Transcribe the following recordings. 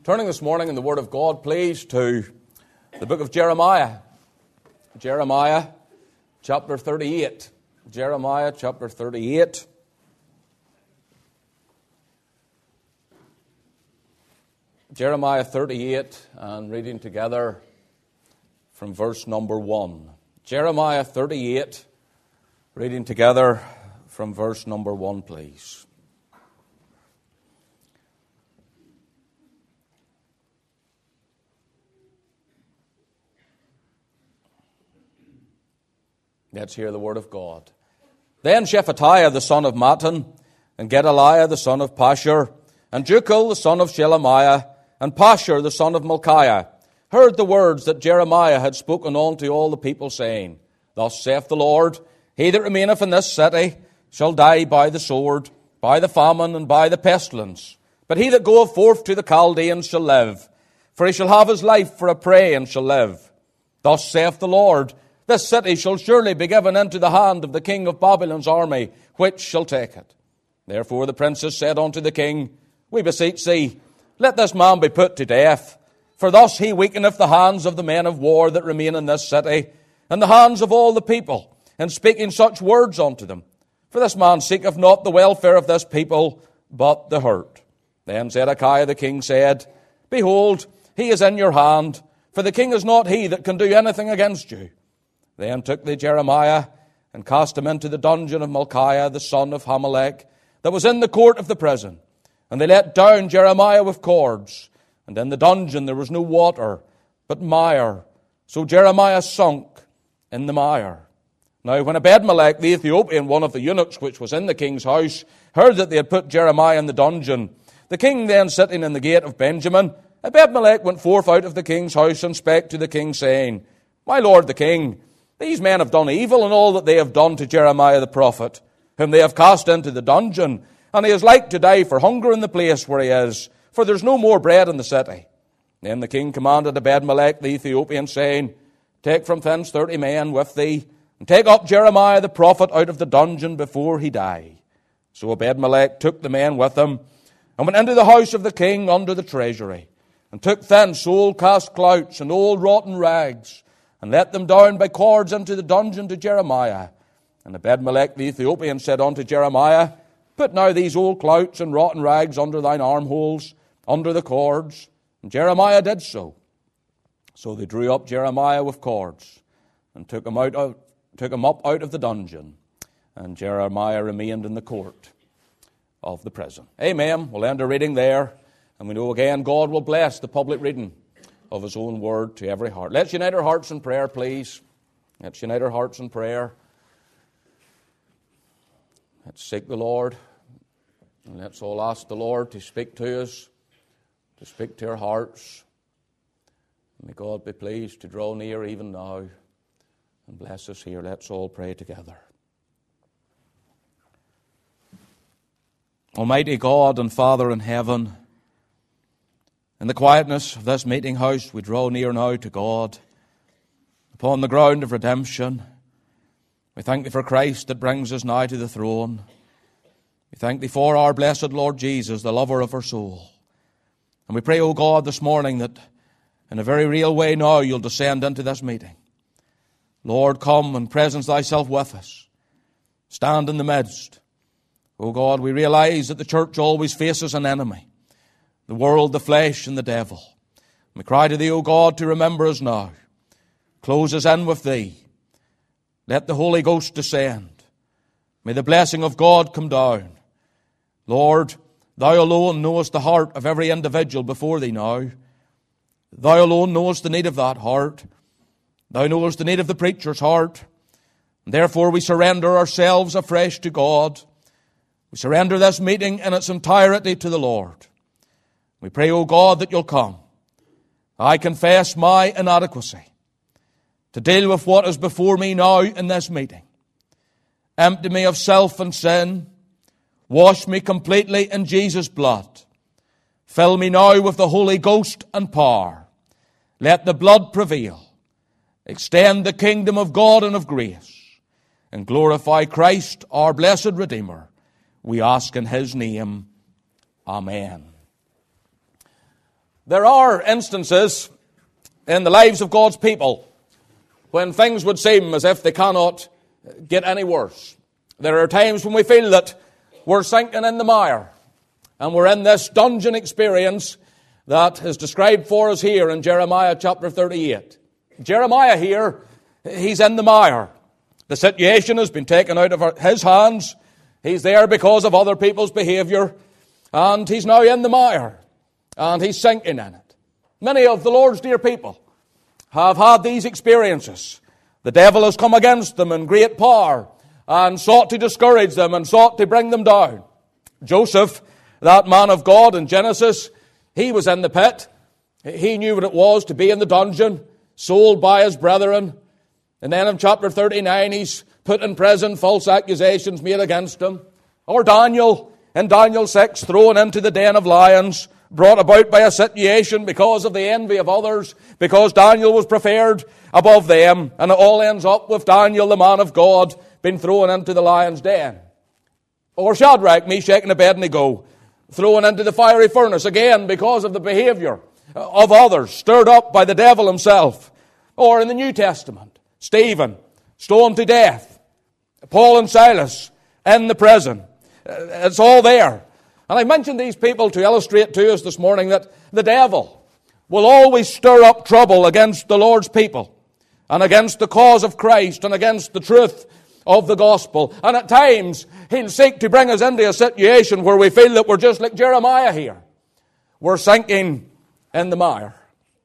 Turning this morning in the Word of God, please, to the book of Jeremiah. Jeremiah chapter 38. Jeremiah chapter 38. Jeremiah 38, and reading together from verse number 1. Jeremiah 38, reading together from verse number 1, please. Let's hear the word of God. Then Shephatiah the son of Mattan, and Gedaliah the son of Pashur, and Jucal the son of Shelemiah, and Pashur the son of Malchiah, heard the words that Jeremiah had spoken unto all the people, saying, Thus saith the Lord, He that remaineth in this city shall die by the sword, by the famine, and by the pestilence. But he that goeth forth to the Chaldeans shall live, for he shall have his life for a prey, and shall live. Thus saith the Lord, This city shall surely be given into the hand of the king of Babylon's army, which shall take it. Therefore the princes said unto the king, We beseech thee, let this man be put to death, for thus he weakeneth the hands of the men of war that remain in this city, and the hands of all the people, in speaking such words unto them. For this man seeketh not the welfare of this people, but the hurt. Then Zedekiah the king said, Behold, he is in your hand, for the king is not he that can do anything against you. Then took they Jeremiah, and cast him into the dungeon of Malchiah the son of Hamelech, that was in the court of the prison. And they let down Jeremiah with cords. And in the dungeon there was no water, but mire. So Jeremiah sunk in the mire. Now when Ebedmelech the Ethiopian, one of the eunuchs which was in the king's house, heard that they had put Jeremiah in the dungeon, the king then sitting in the gate of Benjamin, Ebedmelech went forth out of the king's house, and spake to the king, saying, My lord the king, these men have done evil in all that they have done to Jeremiah the prophet, whom they have cast into the dungeon, and he is like to die for hunger in the place where he is, for there is no more bread in the city. Then the king commanded Ebedmelech the Ethiopian, saying, Take from thence 30 men with thee, and take up Jeremiah the prophet out of the dungeon before he die. So Ebedmelech took the men with him, and went into the house of the king under the treasury, and took thence old cast clouts and old rotten rags, and let them down by cords into the dungeon to Jeremiah. And Ebedmelech the Ethiopian said unto Jeremiah, Put now these old clouts and rotten rags under thine armholes, under the cords. And Jeremiah did so. So they drew up Jeremiah with cords, and took him up out of the dungeon. And Jeremiah remained in the court of the prison. Amen. We'll end our reading there. And we know again God will bless the public reading of His own word to every heart. Let's unite our hearts in prayer, please. Let's unite our hearts in prayer. Let's seek the Lord. And let's all ask the Lord to speak to us, to speak to our hearts. May God be pleased to draw near even now and bless us here. Let's all pray together. Almighty God and Father in heaven, in the quietness of this meeting house, we draw near now to God upon the ground of redemption. We thank Thee for Christ that brings us nigh to the throne. We thank Thee for our blessed Lord Jesus, the lover of our soul. And we pray, O God, this morning that in a very real way now You'll descend into this meeting. Lord, come and presence Thyself with us. Stand in the midst. O God, we realize that the church always faces an enemy. The world, the flesh, and the devil. We cry to Thee, O God, to remember us now. Close us in with Thee. Let the Holy Ghost descend. May the blessing of God come down. Lord, Thou alone knowest the heart of every individual before Thee now. Thou alone knowest the need of that heart. Thou knowest the need of the preacher's heart. And therefore we surrender ourselves afresh to God. We surrender this meeting in its entirety to the Lord. We pray, O God, that You'll come. I confess my inadequacy to deal with what is before me now in this meeting. Empty me of self and sin. Wash me completely in Jesus' blood. Fill me now with the Holy Ghost and power. Let the blood prevail. Extend the kingdom of God and of grace. And glorify Christ, our blessed Redeemer. We ask in His name. Amen. There are instances in the lives of God's people when things would seem as if they cannot get any worse. There are times when we feel that we're sinking in the mire, and we're in this dungeon experience that is described for us here in Jeremiah chapter 38. Jeremiah here, he's in the mire. The situation has been taken out of his hands. He's there because of other people's behavior, and he's now in the mire, and he's sinking in it. Many of the Lord's dear people have had these experiences. The devil has come against them in great power and sought to discourage them and sought to bring them down. Joseph, that man of God in Genesis, he was in the pit. He knew what it was to be in the dungeon, sold by his brethren. And then in chapter 39, he's put in prison, false accusations made against him. Or Daniel, in Daniel 6, thrown into the den of lions, brought about by a situation because of the envy of others, because Daniel was preferred above them, and it all ends up with Daniel, the man of God, being thrown into the lion's den. Or Shadrach, Meshach, and Abednego, thrown into the fiery furnace, again because of the behavior of others, stirred up by the devil himself. Or in the New Testament, Stephen, stoned to death. Paul and Silas, in the prison. It's all there. And I mentioned these people to illustrate to us this morning that the devil will always stir up trouble against the Lord's people and against the cause of Christ and against the truth of the gospel. And at times, he'll seek to bring us into a situation where we feel that we're just like Jeremiah here. We're sinking in the mire.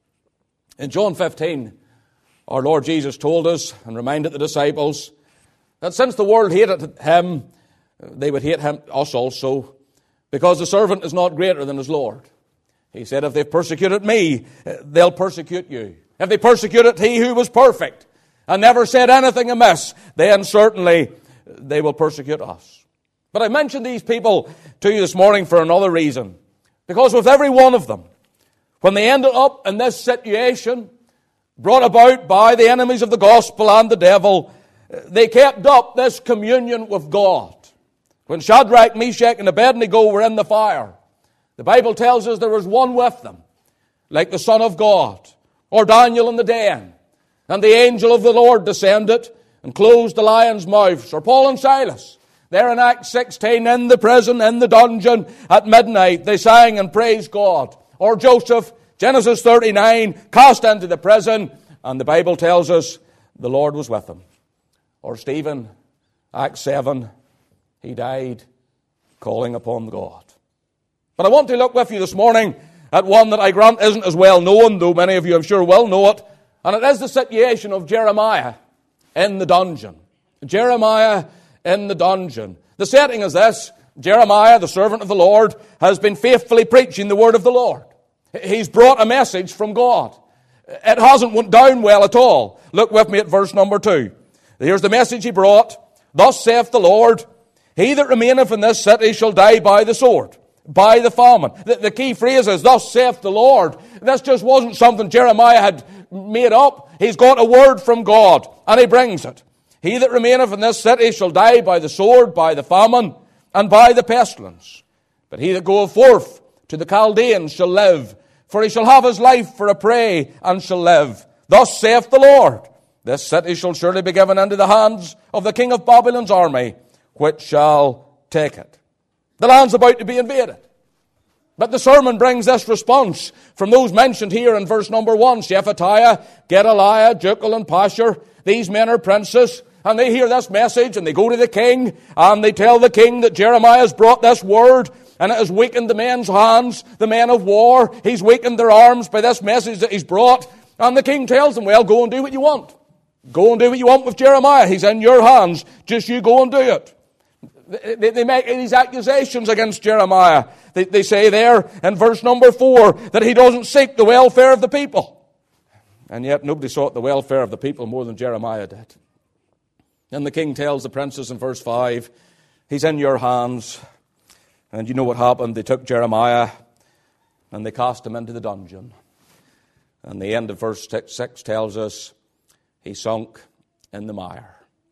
In John 15, our Lord Jesus told us and reminded the disciples that since the world hated him, they would hate us also, because the servant is not greater than his Lord. He said, if they've persecuted me, they'll persecute you. If they persecuted he who was perfect and never said anything amiss, then certainly they will persecute us. But I mentioned these people to you this morning for another reason. Because with every one of them, when they ended up in this situation, brought about by the enemies of the gospel and the devil, they kept up this communion with God. When Shadrach, Meshach, and Abednego were in the fire, the Bible tells us there was one with them, like the Son of God, or Daniel in the den, and the angel of the Lord descended and closed the lions' mouths, or Paul and Silas. There in Acts 16, in the prison, in the dungeon, at midnight, they sang and praised God. Or Joseph, Genesis 39, cast into the prison, and the Bible tells us the Lord was with him. Or Stephen, Acts 7, he died calling upon God. But I want to look with you this morning at one that I grant isn't as well known, though many of you I'm sure will know it, and it is the situation of Jeremiah in the dungeon. Jeremiah in the dungeon. The setting is this. Jeremiah, the servant of the Lord, has been faithfully preaching the word of the Lord. He's brought a message from God. It hasn't went down well at all. Look with me at verse number 2. Here's the message he brought. Thus saith the Lord, he that remaineth in this city shall die by the sword, by the famine. The key phrase is, thus saith the Lord. This just wasn't something Jeremiah had made up. He's got a word from God, and he brings it. He that remaineth in this city shall die by the sword, by the famine, and by the pestilence. But he that goeth forth to the Chaldeans shall live, for he shall have his life for a prey, and shall live. Thus saith the Lord, this city shall surely be given into the hands of the king of Babylon's army, which shall take it. The land's about to be invaded. But the sermon brings this response from those mentioned here in verse number 1. Shephatiah, Gedaliah, Jucal, and Pashur. These men are princes, and they hear this message, and they go to the king, and they tell the king that Jeremiah has brought this word, and it has weakened the men's hands, the men of war. He's weakened their arms by this message that he's brought. And the king tells them, well, go and do what you want. Go and do what you want with Jeremiah. He's in your hands. Just you go and do it. They make these accusations against Jeremiah. They say there in verse number 4 that he doesn't seek the welfare of the people. And yet nobody sought the welfare of the people more than Jeremiah did. And the king tells the princes in verse 5, he's in your hands. And you know what happened? They took Jeremiah and they cast him into the dungeon. And the end of verse 6 tells us he sunk in the mire.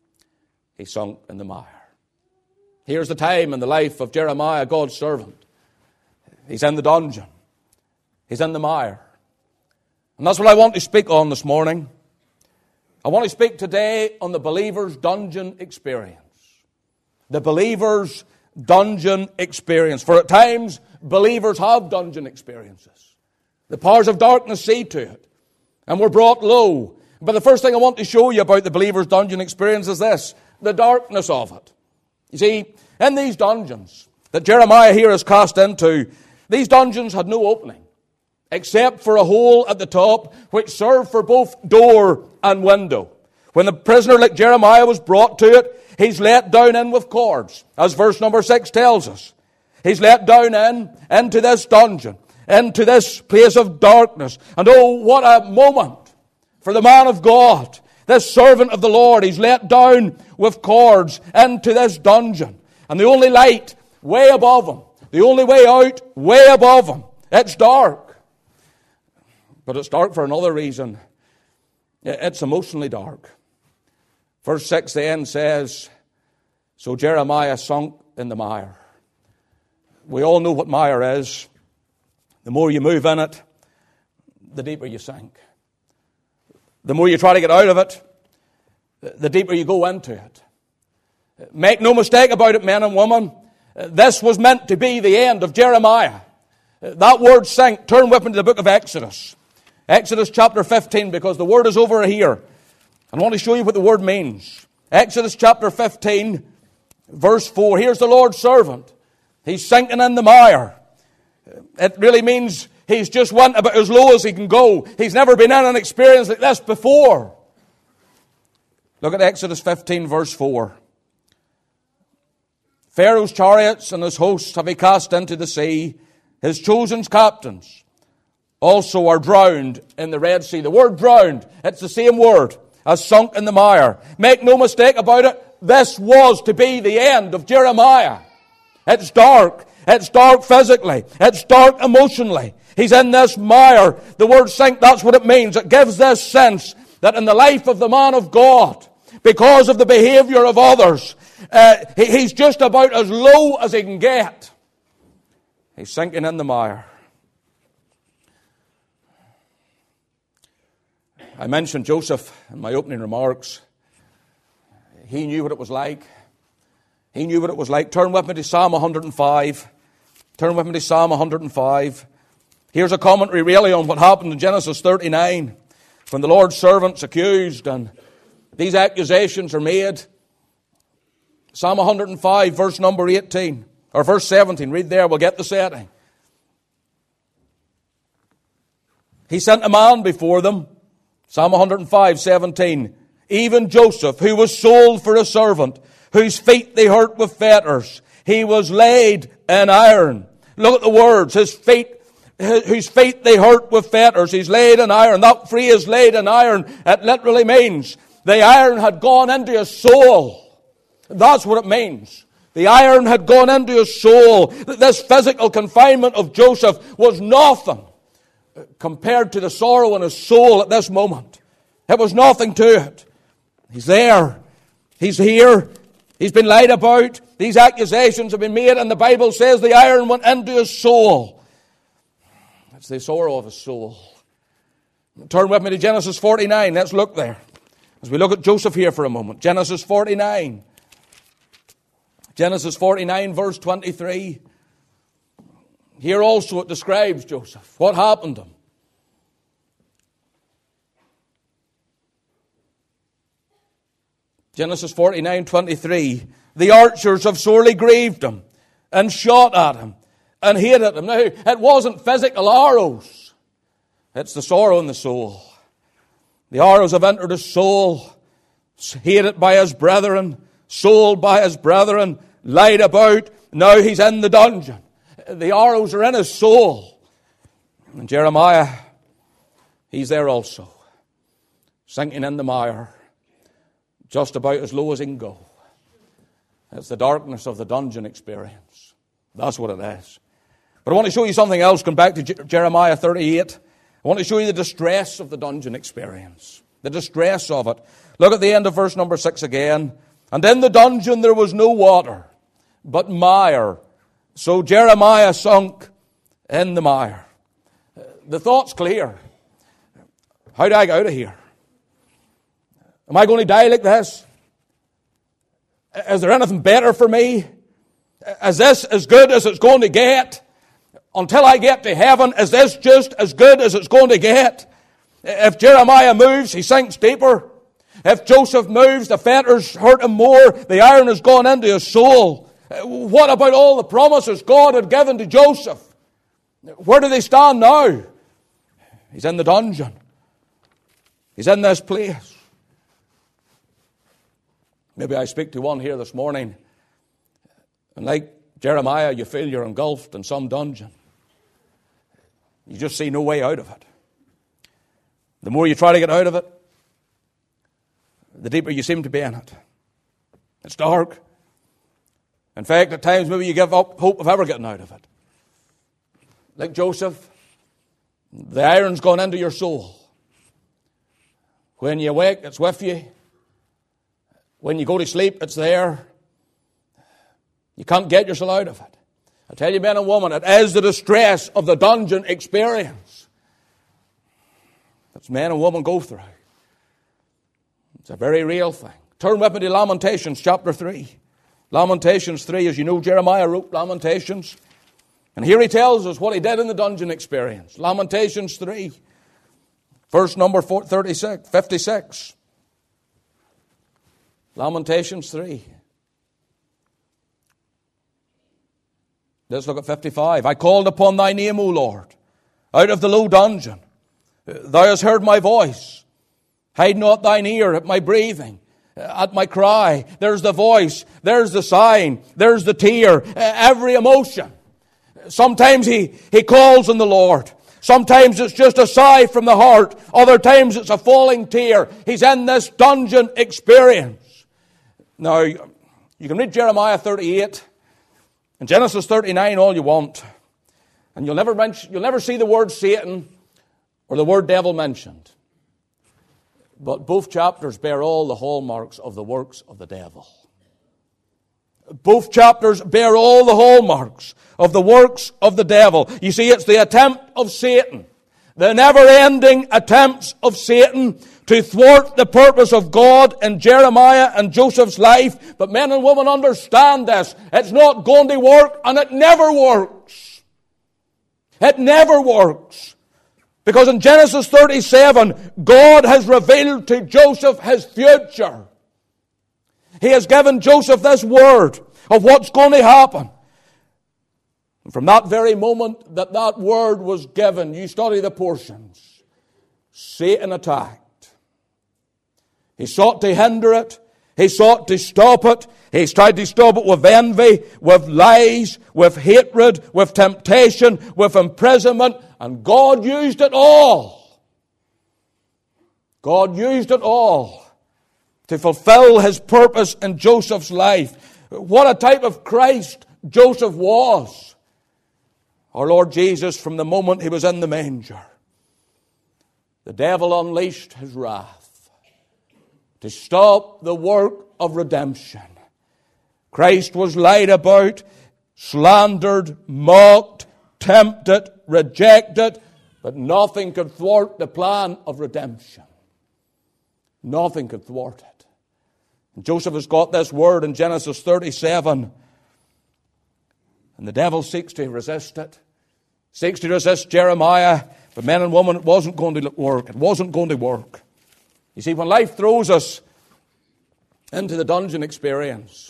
He sunk in the mire. Here's the time in the life of Jeremiah, God's servant. He's in the dungeon. He's in the mire. And that's what I want to speak on this morning. I want to speak today on the believer's dungeon experience. The believer's dungeon experience. For at times, believers have dungeon experiences. The powers of darkness see to it. And we're brought low. But the first thing I want to show you about the believer's dungeon experience is this: the darkness of it. You see, in these dungeons that Jeremiah here is cast into, these dungeons had no opening, except for a hole at the top, which served for both door and window. When the prisoner like Jeremiah was brought to it, he's let down in with cords, as verse number 6 tells us. He's let down into this dungeon, into this place of darkness. And oh, what a moment for the man of God, this servant of the Lord. He's let down with cords into this dungeon. And the only light way above him, the only way out way above him, it's dark. But it's dark for another reason. It's emotionally dark. Verse 6 then says, so Jeremiah sunk in the mire. We all know what mire is. The more you move in it, the deeper you sink. The more you try to get out of it, the deeper you go into it. Make no mistake about it, men and women. This was meant to be the end of Jeremiah. That word sink. Turn with me to the book of Exodus. Exodus chapter 15, because the word is over here. I want to show you what the word means. Exodus chapter 15, verse 4. Here's the Lord's servant. He's sinking in the mire. It really means he's just went about as low as he can go. He's never been in an experience like this before. Look at Exodus 15, verse 4. Pharaoh's chariots and his hosts have he cast into the sea. His chosen captains also are drowned in the Red Sea. The word drowned, it's the same word as sunk in the mire. Make no mistake about it, this was to be the end of Jeremiah. It's dark. It's dark physically. It's dark emotionally. He's in this mire. The word sink, that's what it means. It gives this sense that in the life of the man of God, because of the behavior of others, he's just about as low as he can get. He's sinking in the mire. I mentioned Joseph in my opening remarks. He knew what it was like. He knew what it was like. Turn with me to Psalm 105. Turn with me to Psalm 105. Here's a commentary really on what happened in Genesis 39 when the Lord's servant's accused and these accusations are made. Psalm 105, verse number 18, or verse 17. Read there, we'll get the setting. He sent a man before them. Psalm 105, 17. Even Joseph, who was sold for a servant, whose feet they hurt with fetters. He was laid in iron. Look at the words. His feet, whose feet they hurt with fetters. He's laid in iron. That phrase, laid in iron, it literally means the iron had gone into his soul. That's what it means. The iron had gone into his soul. This physical confinement of Joseph was nothing compared to the sorrow in his soul at this moment. It was nothing to it. He's there. He's here. He's been lied about. These accusations have been made, and the Bible says the iron went into his soul. That's the sorrow of his soul. Turn with me to Genesis 49. Let's look there. As we look at Joseph here for a moment. Genesis 49. Genesis 49, verse 23. Here also it describes Joseph. What happened to him? Genesis 49, 23. The archers have sorely grieved him and shot at him and hated him. Now, it wasn't physical arrows. It's the sorrow in the soul. The arrows have entered his soul, hated by his brethren, sold by his brethren, lied about. Now he's in the dungeon. The arrows are in his soul. And Jeremiah, he's there also, sinking in the mire, just about as low as he can go. It's the darkness of the dungeon experience. That's what it is. But I want to show you something else. Come back to Jeremiah 38. I want to show you the distress of the dungeon experience. The distress of it. Look at the end of verse number 6 again. And in the dungeon there was no water, but mire. So Jeremiah sunk in the mire. The thought's clear. How do I get out of here? Am I going to die like this? Is there anything better for me? Is this as good as it's going to get? Until I get to heaven, is this just as good as it's going to get? If Jeremiah moves, he sinks deeper. If Joseph moves, the fetters hurt him more. The iron has gone into his soul. What about all the promises God had given to Joseph? Where do they stand now? He's in the dungeon. He's in this place. Maybe I speak to one here this morning, and like Jeremiah, you feel you're engulfed in some dungeon. You just see no way out of it. The more you try to get out of it, the deeper you seem to be in it. It's dark. In fact, at times maybe you give up hope of ever getting out of it. Like Joseph, the iron's gone into your soul. When you wake, it's with you. When you go to sleep, it's there. You can't get yourself out of it. I tell you, men and women, it is the distress of the dungeon experience that men and women go through. It's a very real thing. Turn with me to Lamentations chapter 3. Lamentations 3, as you know, Jeremiah wrote Lamentations. And here he tells us what he did in the dungeon experience. Lamentations 3, verse number 56. Lamentations 3. Let's look at 55. I called upon thy name, O Lord, out of the low dungeon. Thou hast heard my voice. Hide not thine ear at my breathing, at my cry. There's the voice, there's the sign, there's the tear, every emotion. Sometimes he calls on the Lord. Sometimes it's just a sigh from the heart. Other times it's a falling tear. He's in this dungeon experience. Now, you can read Jeremiah 38 and Genesis 39 all you want, and you'll never see the word Satan or the word devil mentioned. But both chapters bear all the hallmarks of the works of the devil. Both chapters bear all the hallmarks of the works of the devil. You see, it's the attempt of Satan, the never-ending attempts of Satan to thwart the purpose of God in Jeremiah and Joseph's life. But men and women understand this. It's not going to work, and it never works. It never works. Because in Genesis 37, God has revealed to Joseph his future. He has given Joseph this word of what's going to happen. And from that very moment that word was given, you study the portions, Satan attacked. He sought to hinder it. He sought to stop it. He's tried to stop it with envy, with lies, with hatred, with temptation, with imprisonment. And God used it all. God used it all to fulfill his purpose in Joseph's life. What a type of Christ Joseph was. Our Lord Jesus, from the moment he was in the manger, the devil unleashed his wrath to stop the work of redemption. Christ was lied about, slandered, mocked, tempted, rejected, but nothing could thwart the plan of redemption. Nothing could thwart it. And Joseph has got this word in Genesis 37, and the devil seeks to resist it, seeks to resist Jeremiah, but men and women, it wasn't going to work. It wasn't going to work. You see, when life throws us into the dungeon experience,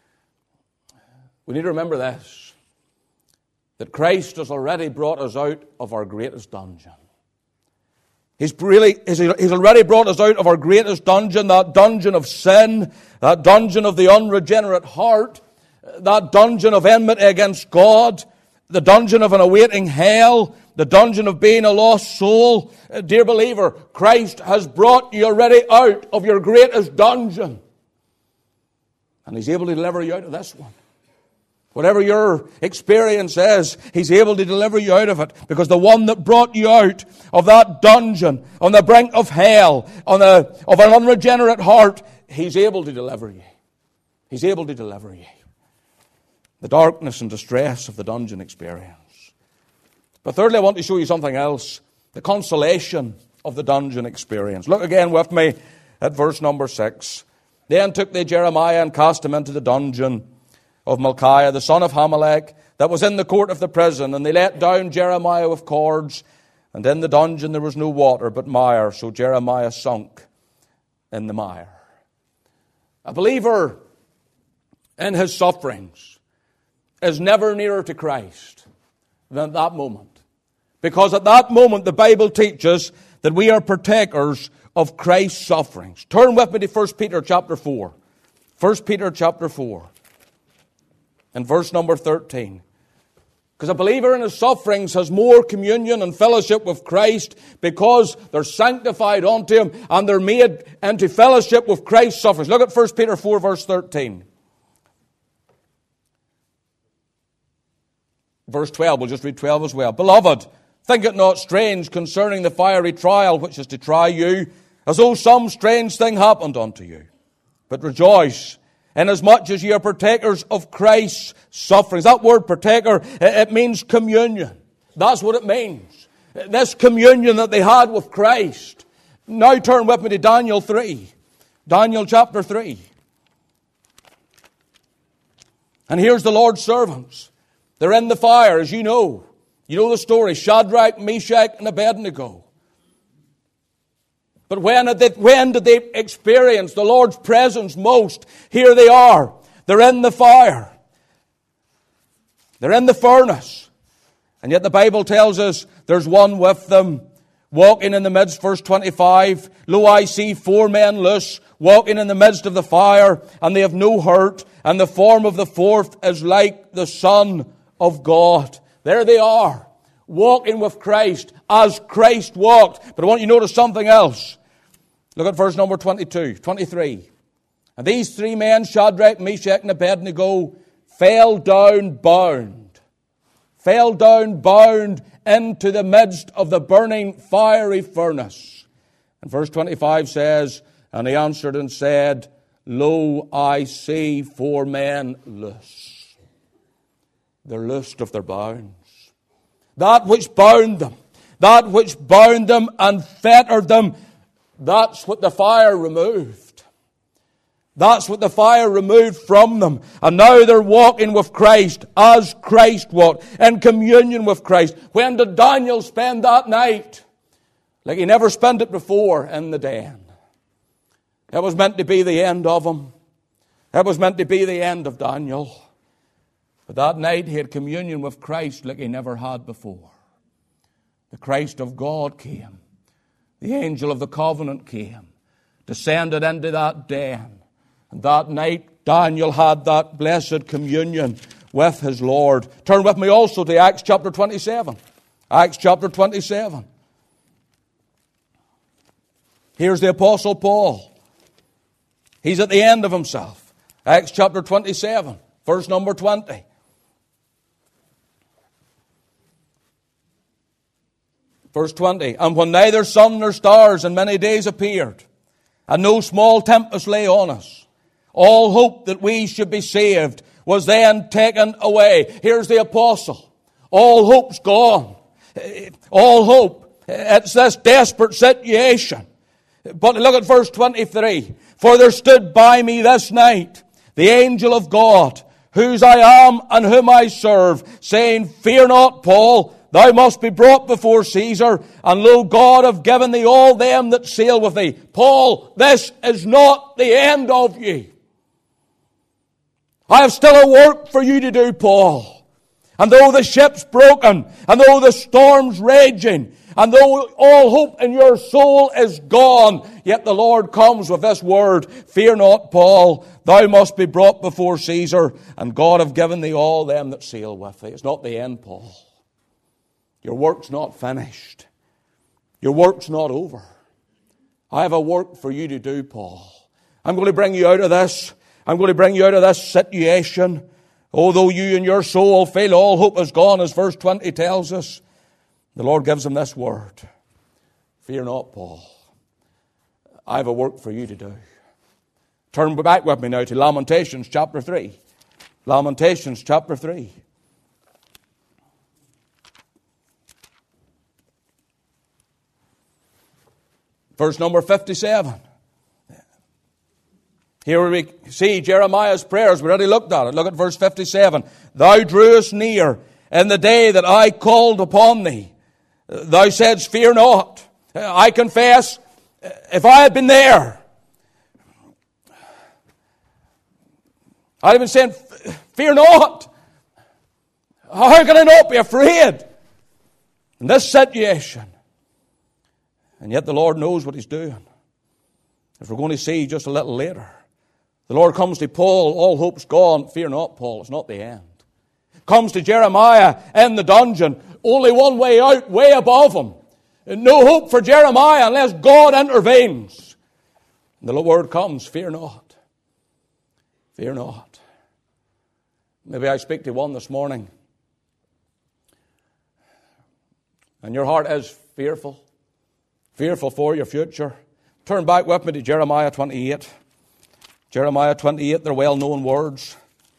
we need to remember this, that Christ has already brought us out of our greatest dungeon. He's already brought us out of our greatest dungeon, that dungeon of sin, that dungeon of the unregenerate heart, that dungeon of enmity against God, the dungeon of an awaiting hell, the dungeon of being a lost soul. Dear believer, Christ has brought you already out of your greatest dungeon. And he's able to deliver you out of this one. Whatever your experience is, he's able to deliver you out of it. Because the one that brought you out of that dungeon, on the brink of hell, of an unregenerate heart, he's able to deliver you. He's able to deliver you. The darkness and distress of the dungeon experience. But thirdly, I want to show you something else. The consolation of the dungeon experience. Look again with me at verse number 6. Then took they Jeremiah and cast him into the dungeon of Malchiah, the son of Hamelech, that was in the court of the prison. And they let down Jeremiah with cords. And in the dungeon there was no water but mire. So Jeremiah sunk in the mire. A believer in his sufferings is never nearer to Christ than at that moment. Because at that moment the Bible teaches that we are partakers of Christ's sufferings. Turn with me to 1 Peter chapter 4. 1 Peter chapter 4 and verse number 13. Because a believer in his sufferings has more communion and fellowship with Christ because they're sanctified unto Him and they're made into fellowship with Christ's sufferings. Look at 1 Peter 4 verse 13. Verse 12, we'll just read 12 as well. Beloved, think it not strange concerning the fiery trial which is to try you, as though some strange thing happened unto you. But rejoice, inasmuch as ye are partakers of Christ's sufferings. That word partaker, it means communion. That's what it means. This communion that they had with Christ. Now turn with me to Daniel 3. Daniel chapter 3. And here's the Lord's servants. They're in the fire, as you know. You know the story. Shadrach, Meshach, and Abednego. But when did they experience the Lord's presence most? Here they are. They're in the fire. They're in the furnace. And yet the Bible tells us there's one with them, walking in the midst, verse 25. Lo, I see 4 men loose, walking in the midst of the fire, and they have no hurt, and the form of the fourth is like the Son of God. There they are, walking with Christ as Christ walked. But I want you to notice something else. Look at verse number 23. And these 3 men, Shadrach, Meshach, and Abednego, fell down bound into the midst of the burning fiery furnace. And verse 25 says, and he answered and said, Lo, I see 4 men loose. They're loosed of their bounds. That which bound them and fettered them, that's what the fire removed. That's what the fire removed from them. And now they're walking with Christ as Christ walked, in communion with Christ. When did Daniel spend that night? Like he never spent it before, in the den. It was meant to be the end of him. It was meant to be the end of Daniel. But that night he had communion with Christ like he never had before. The Christ of God came. The angel of the covenant came, descended into that den. And that night Daniel had that blessed communion with his Lord. Turn with me also to Acts chapter 27. Acts chapter 27. Here's the Apostle Paul. He's at the end of himself. Acts chapter 27, verse number 20. Verse 20, and when neither sun nor stars in many days appeared, and no small tempest lay on us, all hope that we should be saved was then taken away. Here's the apostle. All hope's gone. All hope. It's this desperate situation. But look at verse 23. For there stood by me this night the angel of God, whose I am and whom I serve, saying, Fear not, Paul, thou must be brought before Caesar, and lo, God have given thee all them that sail with thee. Paul, this is not the end of you. I have still a work for you to do, Paul. And though the ship's broken, and though the storm's raging, and though all hope in your soul is gone, yet the Lord comes with this word, Fear not, Paul, thou must be brought before Caesar, and God have given thee all them that sail with thee. It's not the end, Paul. Your work's not finished. Your work's not over. I have a work for you to do, Paul. I'm going to bring you out of this. I'm going to bring you out of this situation. Although you and your soul fail, all hope is gone, as verse 20 tells us. The Lord gives him this word. Fear not, Paul. I have a work for you to do. Turn back with me now to Lamentations chapter 3. Lamentations chapter 3. Verse number 57. Here we see Jeremiah's prayers. We already looked at it. Look at verse 57. Thou drewest near in the day that I called upon thee. Thou saidst, fear not. I confess, if I had been there, I'd have been saying, fear not. How can I not be afraid in this situation? And yet the Lord knows what He's doing. As we're going to see just a little later. The Lord comes to Paul, all hope's gone. Fear not, Paul, it's not the end. Comes to Jeremiah in the dungeon, only one way out, way above him. No hope for Jeremiah unless God intervenes. And the word comes, fear not. Fear not. Maybe I speak to one this morning, and your heart is fearful. Fearful for your future. Turn back with me to Jeremiah 28. Jeremiah 28, they're well-known words.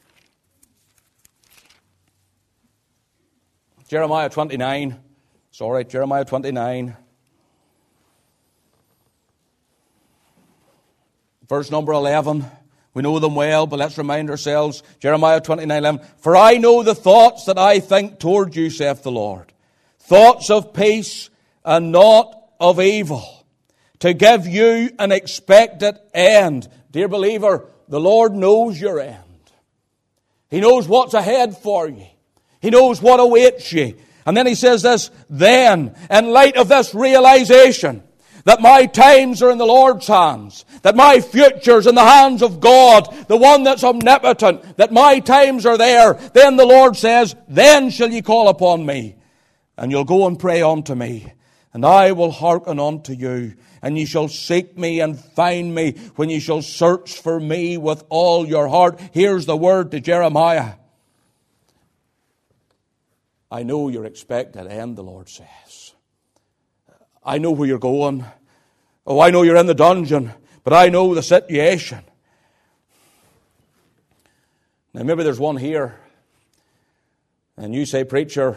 Jeremiah 29. Jeremiah 29. Verse number 11. We know them well, but let's remind ourselves. Jeremiah 29:11. For I know the thoughts that I think toward you, saith the Lord. Thoughts of peace and not of evil, to give you an expected end. Dear believer, the Lord knows your end. He knows what's ahead for you. He knows what awaits you. And then He says this, then, in light of this realization that my times are in the Lord's hands, that my future's in the hands of God, the one that's omnipotent, that my times are there, then the Lord says, then shall ye call upon me, and you'll go and pray unto me, and I will hearken unto you. And ye shall seek me and find me when ye shall search for me with all your heart. Here's the word to Jeremiah. I know your expected end, the Lord says. I know where you're going. Oh, I know you're in the dungeon, but I know the situation. Now maybe there's one here, and you say, preacher,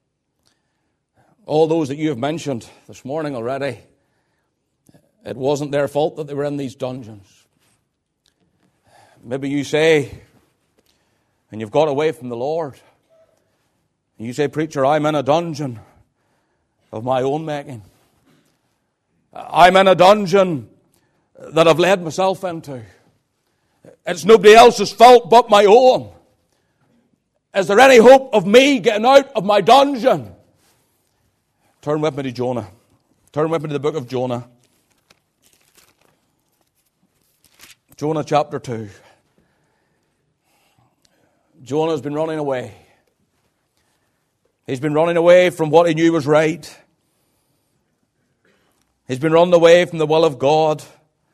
all those that you have mentioned this morning already, it wasn't their fault that they were in these dungeons. Maybe you say, and you've got away from the Lord, and you say, preacher, I'm in a dungeon of my own making. I'm in a dungeon that I've led myself into. It's nobody else's fault but my own. Is there any hope of me getting out of my dungeon? Turn with me to Jonah. Turn with me to the book of Jonah. Jonah chapter 2. Jonah's been running away. He's been running away from what he knew was right. He's been running away from the will of God.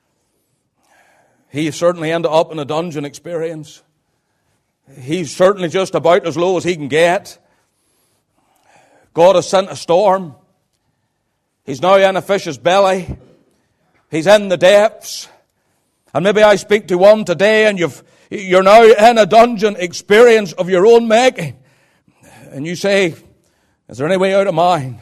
He certainly ended up in a dungeon experience. He's certainly just about as low as he can get. God has sent a storm. He's now in a fish's belly. He's in the depths. And maybe I speak to one today and you're now in a dungeon experience of your own making. And you say, is there any way out of mine?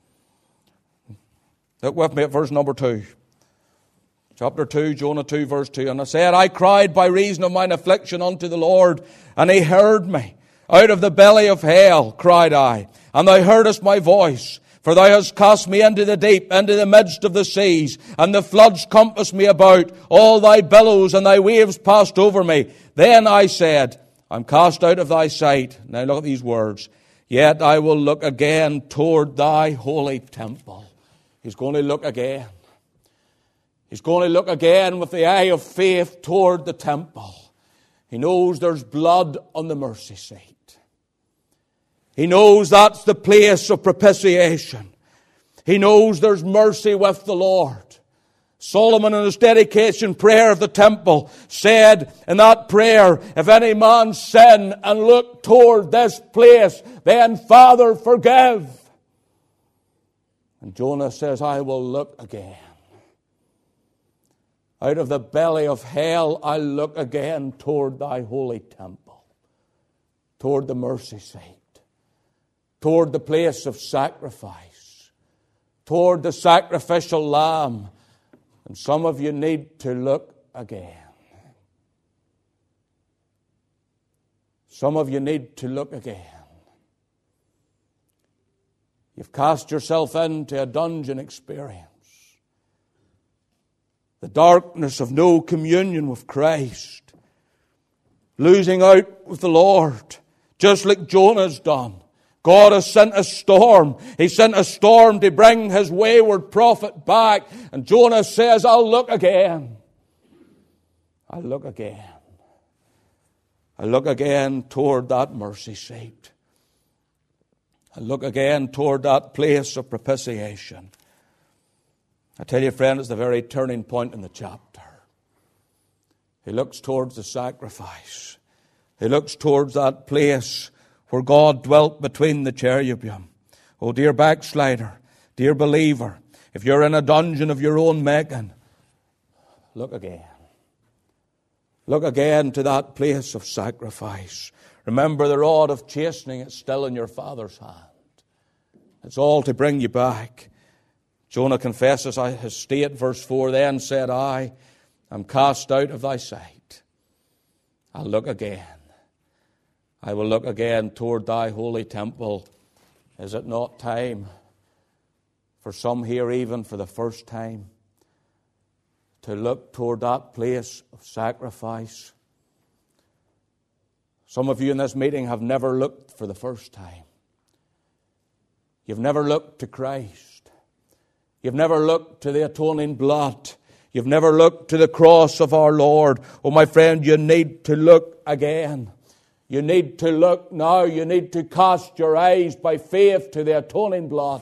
Look with me at verse number 2. Chapter 2, Jonah 2, verse 2. And I said, I cried by reason of mine affliction unto the Lord, and He heard me. Out of the belly of hell cried I, and Thou heardest my voice. For Thou hast cast me into the deep, into the midst of the seas, and the floods compassed me about. All Thy billows and Thy waves passed over me. Then I said, I'm cast out of Thy sight. Now look at these words. Yet I will look again toward Thy holy temple. He's going to look again. He's going to look again with the eye of faith toward the temple. He knows there's blood on the mercy seat. He knows that's the place of propitiation. He knows there's mercy with the Lord. Solomon in his dedication prayer of the temple said in that prayer, if any man sin and look toward this place, then Father forgive. And Jonah says, I will look again. Out of the belly of hell, I look again toward Thy holy temple, toward the mercy seat, toward the place of sacrifice, toward the sacrificial lamb. And some of you need to look again. Some of you need to look again. You've cast yourself into a dungeon experience. The darkness of no communion with Christ. Losing out with the Lord. Just like Jonah's done. God has sent a storm. He sent a storm to bring His wayward prophet back. And Jonah says, I'll look again. I'll look again. I'll look again toward that mercy seat. I'll look again toward that place of propitiation. I tell you, friend, it's the very turning point in the chapter. He looks towards the sacrifice. He looks towards that place where God dwelt between the cherubim. Oh, dear backslider, dear believer, if you're in a dungeon of your own making, look again. Look again to that place of sacrifice. Remember, the rod of chastening is still in your Father's hand. It's all to bring you back. Jonah confesses his state, verse 4, then said I am cast out of thy sight. I'll look again. I will look again toward thy holy temple. Is it not time for some here, even for the first time, to look toward that place of sacrifice? Some of you in this meeting have never looked for the first time. You've never looked to Christ. You've never looked to the atoning blood. You've never looked to the cross of our Lord. Oh, my friend, you need to look again. You need to look now. You need to cast your eyes by faith to the atoning blood.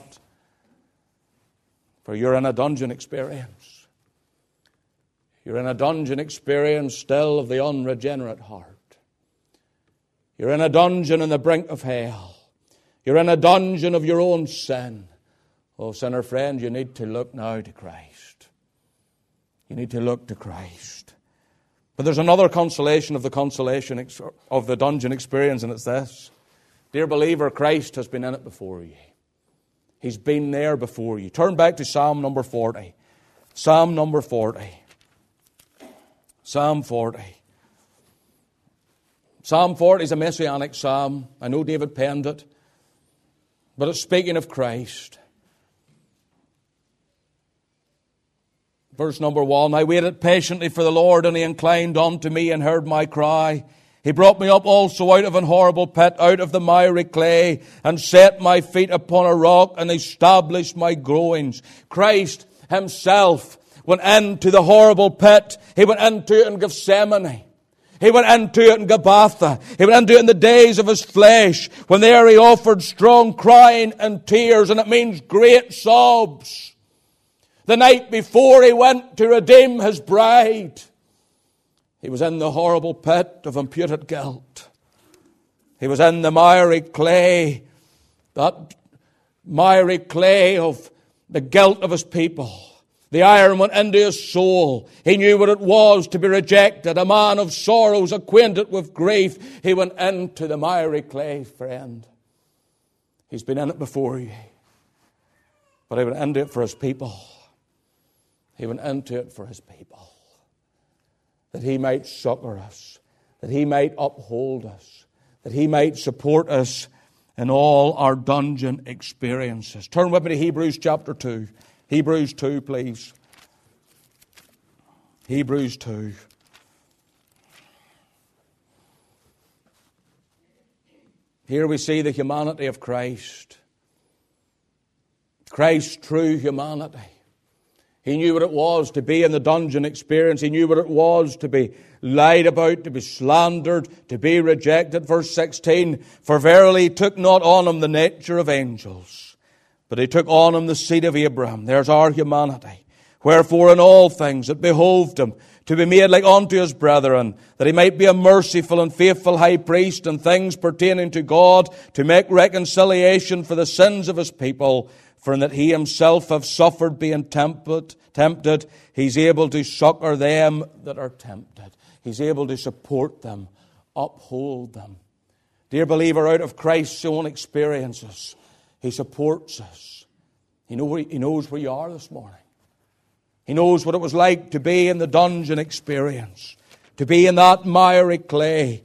For you're in a dungeon experience. You're in a dungeon experience still of the unregenerate heart. You're in a dungeon on the brink of hell. You're in a dungeon of your own sin. Oh, sinner friend, you need to look now to Christ. You need to look to Christ. But there's another consolation of the dungeon experience, and it's this. Dear believer, Christ has been in it before you. He's been there before you. Turn back to Psalm number 40. Psalm number 40. Psalm 40. Psalm 40 is a messianic psalm. I know David penned it. But it's speaking of Christ. Verse number 1, I waited patiently for the Lord, and He inclined unto me and heard my cry. He brought me up also out of an horrible pit, out of the miry clay, and set my feet upon a rock, and established my goings. Christ Himself went into the horrible pit. He went into it in Gethsemane. He went into it in Gabbatha. He went into it in the days of His flesh, when there He offered strong crying and tears, and it means great sobs. The night before He went to redeem His bride, He was in the horrible pit of imputed guilt. He was in the miry clay, that miry clay of the guilt of His people. The iron went into His soul. He knew what it was to be rejected, a man of sorrows, acquainted with grief. He went into the miry clay, friend. He's been in it before you. But He went into it for His people. He went into it for His people. That He might succor us. That He might uphold us. That He might support us in all our dungeon experiences. Turn with me to Hebrews chapter 2. Hebrews 2, please. Hebrews 2. Here we see the humanity of Christ. Christ's true humanity. He knew what it was to be in the dungeon experience. He knew what it was to be lied about, to be slandered, to be rejected. Verse 16, for verily He took not on Him the nature of angels, but He took on Him the seed of Abraham. There's our humanity. Wherefore in all things it behoved Him to be made like unto His brethren, that He might be a merciful and faithful high priest in things pertaining to God, to make reconciliation for the sins of His people. For in that He Himself have suffered being tempted, He's able to succor them that are tempted. He's able to support them, uphold them. Dear believer, out of Christ's own experiences, He supports us. He knows where you are this morning. He knows what it was like to be in the dungeon experience, to be in that miry clay.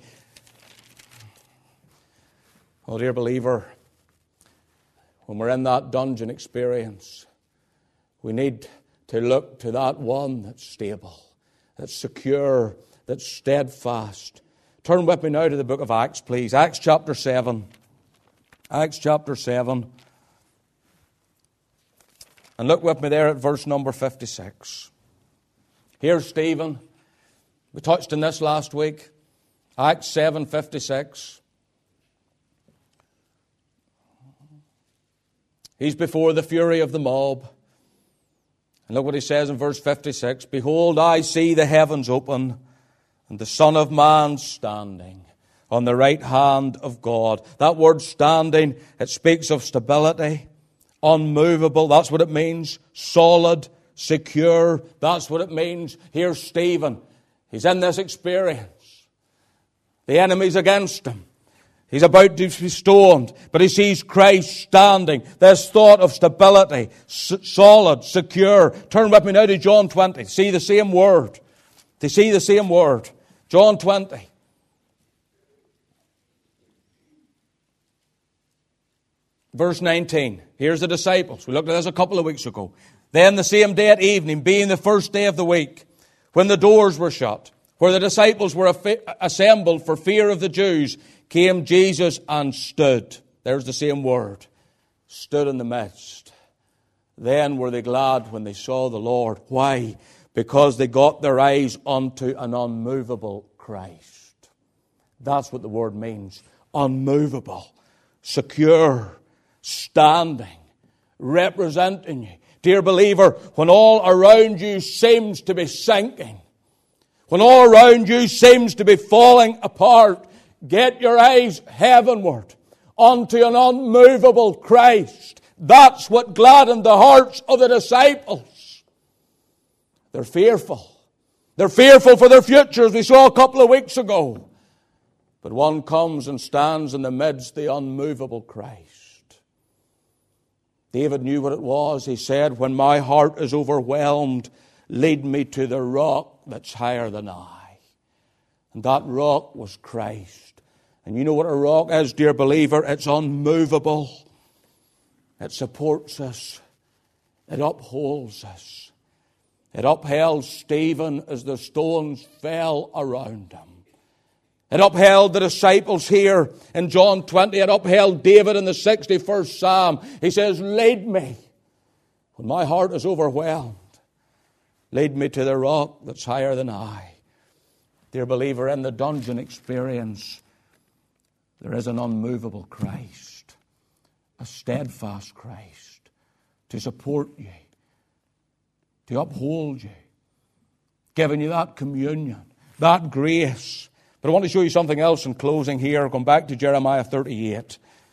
Oh, dear believer, when we're in that dungeon experience, we need to look to that one that's stable, that's secure, that's steadfast. Turn with me now to the book of Acts, please. Acts chapter 7. Acts chapter 7. And look with me there at verse number 56. Here's Stephen. We touched on this last week. Acts 7:56. He's before the fury of the mob. And look what he says in verse 56. Behold, I see the heavens open, and the Son of Man standing on the right hand of God. That word standing, it speaks of stability, unmovable. That's what it means. Solid, secure. That's what it means. Here's Stephen. He's in this experience. The enemy's against him. He's about to be stoned, but he sees Christ standing. This thought of stability, solid, secure. Turn with me now to John 20. See the same word. To see the same word. John 20. Verse 19. Here's the disciples. We looked at this a couple of weeks ago. Then the same day at evening, being the first day of the week, when the doors were shut, where the disciples were assembled for fear of the Jews, came Jesus and stood. There's the same word. Stood in the midst. Then were they glad when they saw the Lord. Why? Because they got their eyes onto an unmovable Christ. That's what the word means. Unmovable. Secure. Standing. Representing you. Dear believer, when all around you seems to be sinking, when all around you seems to be falling apart, get your eyes heavenward onto an unmovable Christ. That's what gladdened the hearts of the disciples. They're fearful. They're fearful for their future, as we saw a couple of weeks ago. But one comes and stands in the midst of the unmovable Christ. David knew what it was. He said, when my heart is overwhelmed, lead me to the rock that's higher than I. And that rock was Christ. And you know what a rock is, dear believer? It's unmovable. It supports us. It upholds us. It upheld Stephen as the stones fell around him. It upheld the disciples here in John 20. It upheld David in the 61st Psalm. He says, lead me when my heart is overwhelmed. Lead me to the rock that's higher than I. Dear believer, in the dungeon experience, there is an unmovable Christ, a steadfast Christ to support you, to uphold you, giving you that communion, that grace. But I want to show you something else in closing here, going back to Jeremiah 38.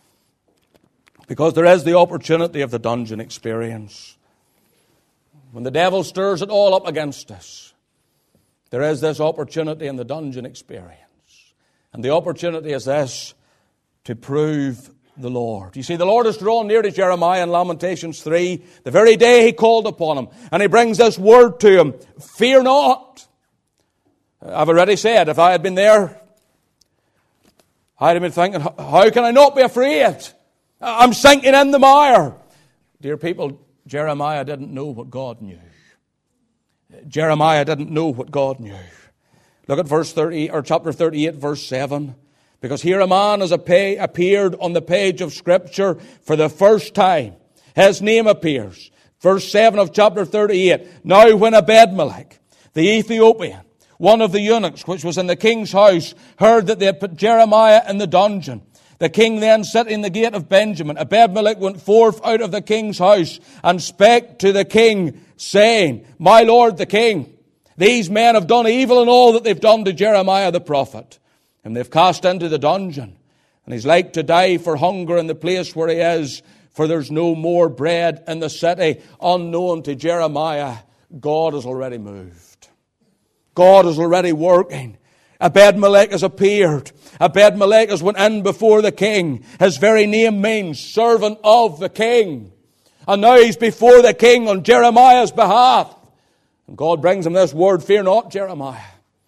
Because there is the opportunity of the dungeon experience. When the devil stirs it all up against us, there is this opportunity in the dungeon experience. And the opportunity is this, to prove the Lord. You see, the Lord is drawn near to Jeremiah in Lamentations 3, the very day he called upon him. And he brings this word to him, fear not. I've already said, if I had been there, I'd have been thinking, how can I not be afraid? I'm sinking in the mire. Dear people, Jeremiah didn't know what God knew. Jeremiah didn't know what God knew. Look at verse 30, or chapter 38, verse 7. Because here a man has appeared on the page of Scripture for the first time. His name appears. Verse 7 of chapter 38. Now when Ebed-melech, the Ethiopian, one of the eunuchs which was in the king's house, heard that they had put Jeremiah in the dungeon, the king then sat in the gate of Benjamin. Ebed-melech went forth out of the king's house and spake to the king, saying, my lord the king, these men have done evil in all that they've done to Jeremiah the prophet. And they've cast into the dungeon. And he's like to die for hunger in the place where he is, for there's no more bread in the city. Unknown to Jeremiah, God has already moved. God is already working. Ebed-melech has appeared. Ebed-melech has went in before the king. His very name means servant of the king. And now he's before the king on Jeremiah's behalf. And God brings him this word, fear not, Jeremiah.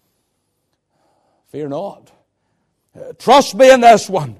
Fear not. Trust me in this one.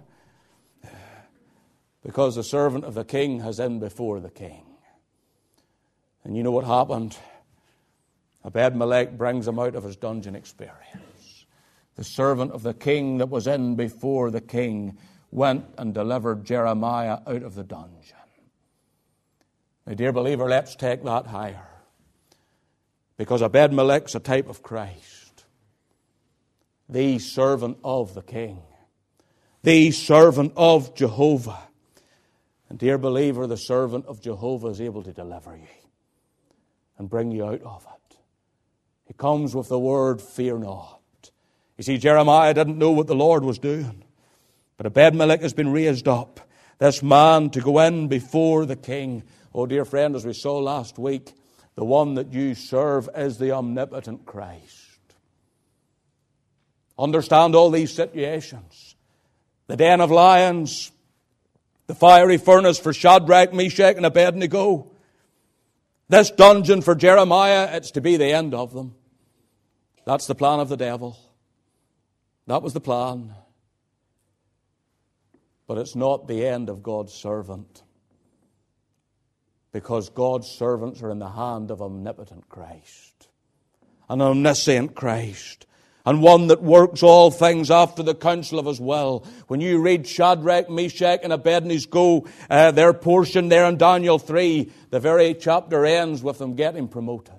Because the servant of the king has in before the king. And you know what happened? Ebed-Melech brings him out of his dungeon experience. The servant of the king that was in before the king went and delivered Jeremiah out of the dungeon. My dear believer, let's take that higher. Because Ebed-Melech's a type of Christ. The servant of the king. The servant of Jehovah. And dear believer, the servant of Jehovah is able to deliver you and bring you out of it. He comes with the word, fear not. You see, Jeremiah didn't know what the Lord was doing. But Ebed-Melech has been raised up. This man to go in before the king. Oh, dear friend, as we saw last week, the one that you serve is the omnipotent Christ. Understand all these situations. The den of lions, the fiery furnace for Shadrach, Meshach, and Abednego. This dungeon for Jeremiah, it's to be the end of them. That's the plan of the devil. That was the plan. But it's not the end of God's servant. Because God's servants are in the hand of omnipotent Christ. An omniscient Christ. And one that works all things after the counsel of his will. When you read Shadrach, Meshach, and Abednego, their portion there in Daniel 3, the very chapter ends with them getting promoted.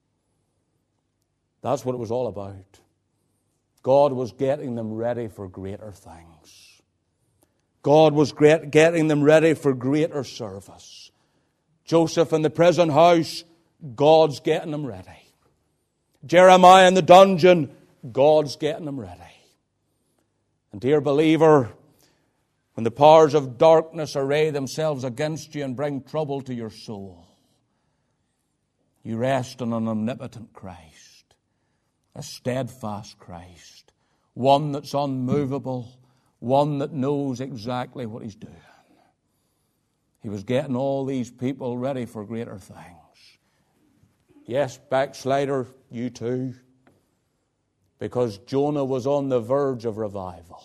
That's what it was all about. God was getting them ready for greater things. God was getting them ready for greater service. Joseph in the prison house, God's getting them ready. Jeremiah in the dungeon, God's getting them ready. And dear believer, when the powers of darkness array themselves against you and bring trouble to your soul, you rest on an omnipotent Christ, a steadfast Christ, one that's unmovable, one that knows exactly what he's doing. He was getting all these people ready for greater things. Yes, backslider, you too. Because Jonah was on the verge of revival.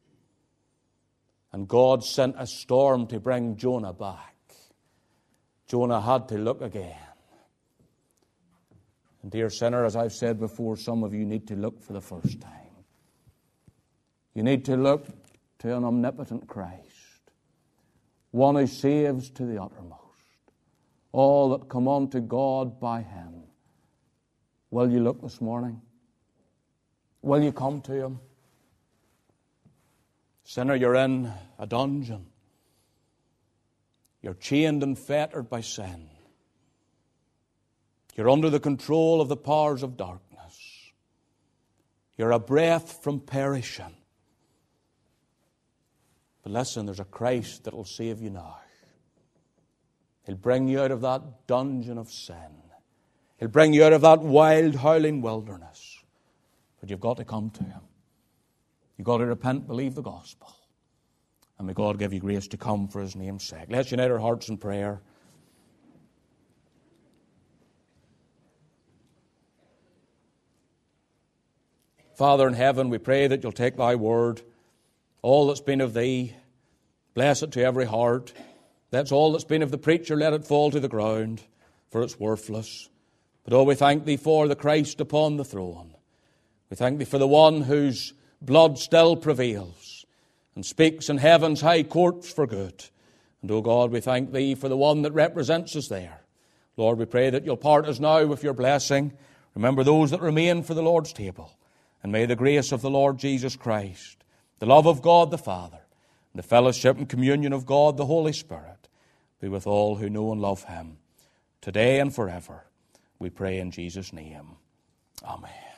And God sent a storm to bring Jonah back. Jonah had to look again. And dear sinner, as I've said before, some of you need to look for the first time. You need to look to an omnipotent Christ. One who saves to the uttermost. All that come unto God by him. Will you look this morning? Will you come to him? Sinner, you're in a dungeon. You're chained and fettered by sin. You're under the control of the powers of darkness. You're a breath from perishing. But listen, there's a Christ that will save you now. He'll bring you out of that dungeon of sin. He'll bring you out of that wild, howling wilderness. But you've got to come to him. You've got to repent, believe the gospel. And may God give you grace to come for his name's sake. Let's unite our hearts in prayer. Father in heaven, we pray that you'll take thy word, all that's been of thee, bless it to every heart. That's all that's been of the preacher, let it fall to the ground, for it's worthless. But oh, we thank thee for the Christ upon the throne. We thank thee for the one whose blood still prevails and speaks in heaven's high courts for good. And, O God, we thank thee for the one that represents us there. Lord, we pray that you'll part us now with your blessing. Remember those that remain for the Lord's table. And may the grace of the Lord Jesus Christ, the love of God the Father, and the fellowship and communion of God the Holy Spirit be with all who know and love him, today and forever. We pray in Jesus' name. Amen.